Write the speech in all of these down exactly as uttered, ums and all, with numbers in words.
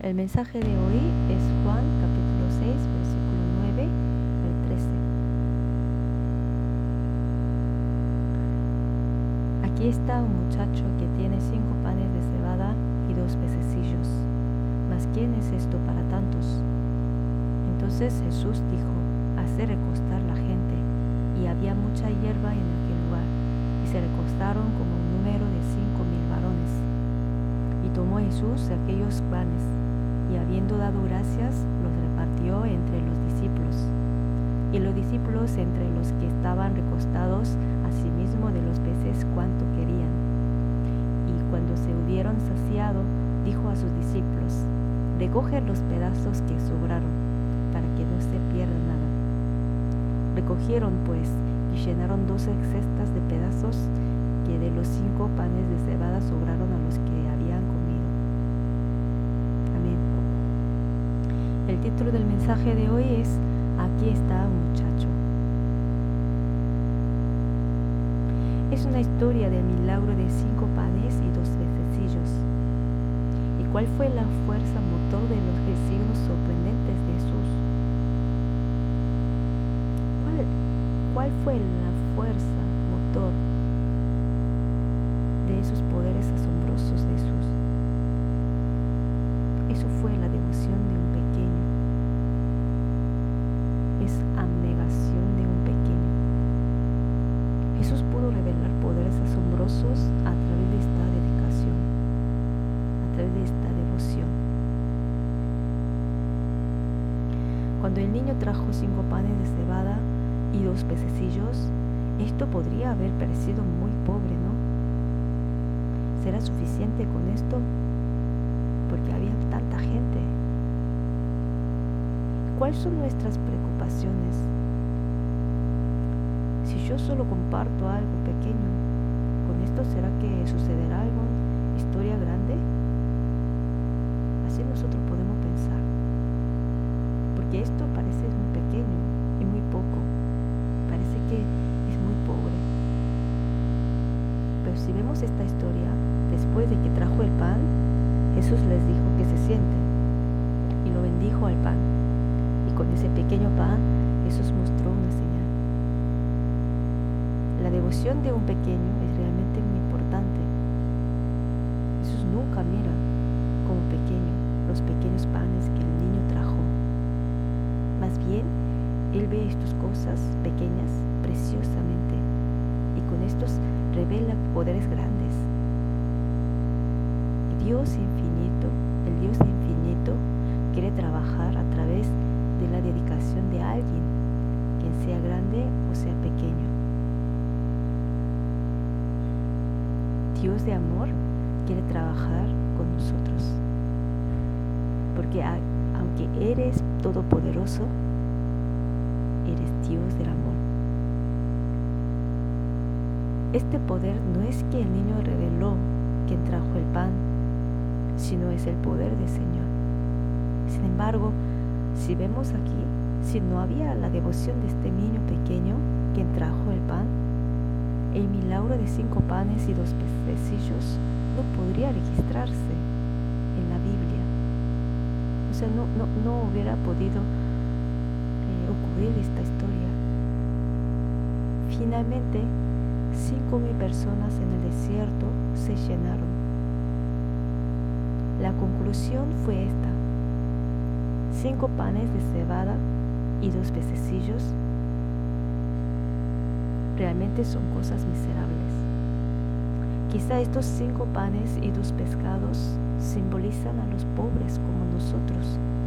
El mensaje de hoy es Juan capítulo seis, versículo nueve al trece. Aquí está un muchacho que tiene cinco panes de cebada y dos pececillos. ¿Mas quién es esto para tantos? Entonces Jesús dijo: haced recostar la gente. Y había mucha hierba en aquel lugar, y se recostaron como un número de cinco mil varones. Y tomó Jesús aquellos panes, y habiendo dado gracias, los repartió entre los discípulos. Y los discípulos entre los que estaban recostados, asimismo de los peces cuanto querían. Y cuando se hubieron saciado, dijo a sus discípulos: recogen los pedazos que sobraron, para que no se pierda nada. Recogieron pues, y llenaron doce cestas de pedazos que de los cinco panes de cebada sobraron a los que habían comido. Amén. El título del mensaje de hoy es: Aquí está un muchacho. Es una historia del milagro de cinco panes y dos pececillos. ¿Y cuál fue la fuerza motor de los signos sorprendentes de Jesús? ¿Cuál, cuál fue la fuerza motor de esos poderes asombrosos de Jesús? Eso fue la devoción de un pequeño. Es abnegación de un pequeño. Jesús pudo revelar poderes asombrosos a través de esta dedicación, a través de esta devoción. Cuando el niño trajo cinco panes de cebada y dos pececillos, esto podría haber parecido muy pobre, ¿no? ¿Será suficiente con esto? Porque había tanta gente. ¿Cuáles son nuestras preocupaciones? Si yo solo comparto algo pequeño, ¿con esto será que sucederá algo? ¿Historia grande? Así nosotros podemos pensar. Porque esto parece muy pequeño y muy poco. Parece que es muy pobre. Pero si vemos esta historia, después de que trajo el pan, Jesús les dijo que se sienten y lo bendijo al pan. Y con ese pequeño pan, Jesús mostró una señal. La devoción de un pequeño es realmente muy importante. Jesús nunca mira como pequeño los pequeños panes que el niño trajo. Más bien, Él ve estas cosas pequeñas preciosamente y con estos revela poderes grandes. Y Dios infinito, el Dios infinito, quiere trabajar a través de la dedicación de alguien, quien sea grande o sea pequeño. Dios de amor quiere trabajar con nosotros, porque a, aunque eres todopoderoso, eres Dios del amor. Este poder no es que el niño reveló quien trajo el pan, sino es el poder del Señor. Sin embargo, si vemos aquí, si no había la devoción de este niño pequeño quien trajo el pan, el milagro de cinco panes y dos pececillos no podría registrarse en la Biblia. O sea, no, no, no hubiera podido eh, ocurrir esta historia. Finalmente, cinco mil personas en el desierto se llenaron. La conclusión fue esta: cinco panes de cebada y dos pececillos realmente son cosas miserables. Quizá estos cinco panes y dos pescados simbolizan a los pobres como nosotros.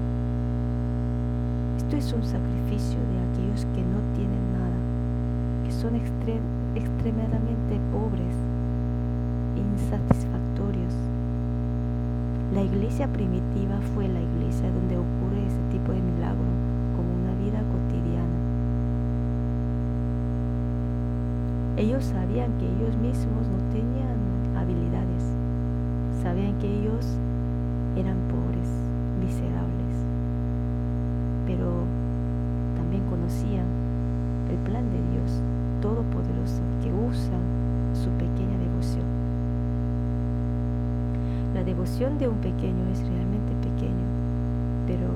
Esto es un sacrificio de aquellos que no tienen nada, que son extre- extremadamente pobres e insatisfactorios. La iglesia primitiva fue la iglesia donde ocurre ese tipo de milagro como una vida cotidiana. Ellos sabían que ellos mismos no tenían habilidades, sabían que ellos eran pobres, miserables, pero también conocían el plan de Dios Todopoderoso que usa su pequeña devoción. La devoción de un pequeño es realmente pequeño, pero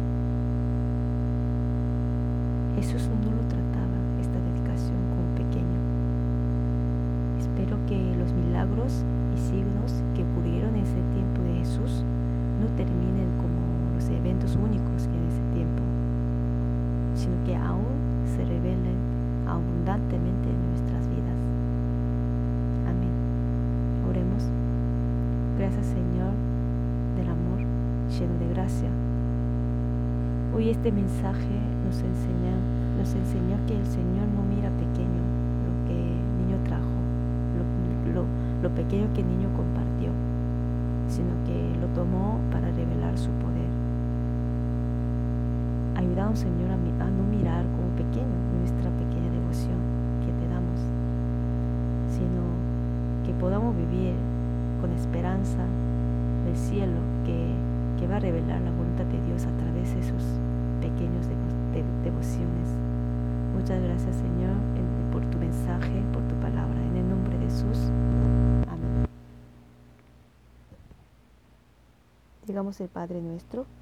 Jesús no lo trataba esta dedicación como pequeño. Espero que los milagros y signos que ocurrieron en ese tiempo de Jesús no terminen como los eventos únicos que en ese tiempo, sino que aún se revelen abundantemente en nuestras vidas. Amén. Oremos. Gracias, Señor, del amor lleno de gracia. Hoy este mensaje nos enseña, nos enseñó que el Señor no mira pequeño lo que el niño trajo, lo, lo, lo pequeño que el niño compartió, sino que lo tomó para revelar su poder. Ayúdanos, Señor, a, a no mirar como pequeño nuestra pequeña devoción que te damos, sino que podamos vivir con esperanza del cielo que, que va a revelar la voluntad de Dios a través de sus pequeños devo- de, devociones. Muchas gracias, Señor, en, por tu mensaje, por tu palabra. En el nombre de Jesús. Amén. Digamos el Padre nuestro.